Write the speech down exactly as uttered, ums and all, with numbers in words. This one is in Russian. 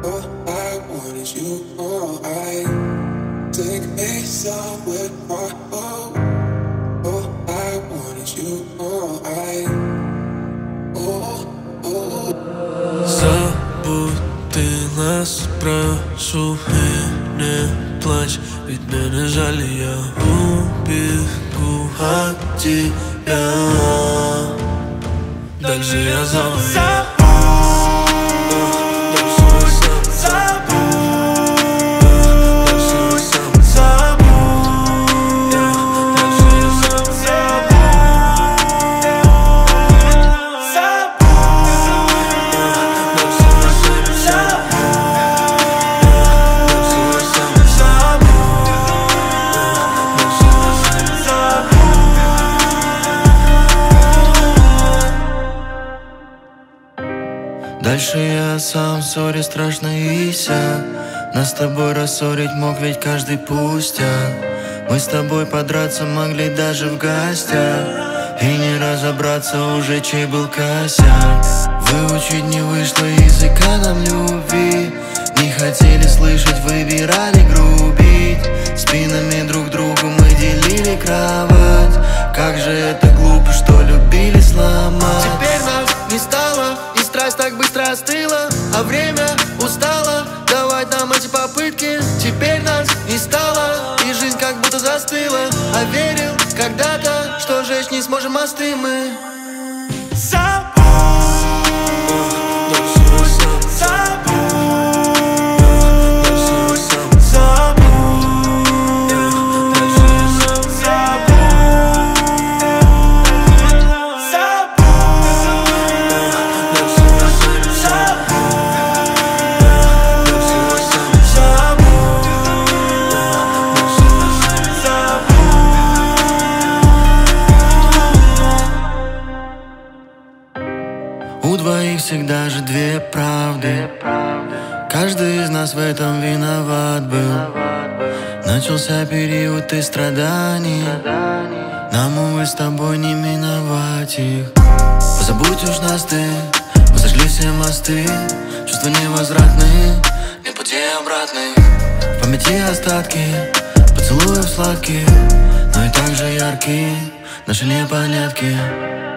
All I want is you. Oh, I take me somewhere far. Oh, all I want is you. Oh, I. Oh, oh. Забудь ты нас, прошу, и не плачь, ведь меня жаль, я убегу от тебя. Дальше я забуду. Дальше я сам, сори, страшно и сяк. Нас с тобой рассорить мог ведь каждый пустяк. Мы с тобой подраться могли даже в гостях, и не разобраться уже, чей был косяк. Выучить не вышло языка нам любви. Не хотели слышать, выбирали грубить. Спинами друг другу мы делили кровать. Как же это глупо, что любили сломать. Теперь нас не стало, и страсть так быстро остыла, а время устало давать нам эти попытки. Теперь нас не стало, и жизнь как будто застыла. А верил когда-то, что жечь не сможем мосты мы. У двоих всегда же две правды. Каждый из нас в этом виноват был. Начался период и страданий. Нам, увы, с тобой не миновать их. Позабудь уж нас ты, мы сожгли все мосты. Чувства невозвратные, нет пути обратных. В памяти остатки поцелуев сладких, но и так же яркие наши непонятки.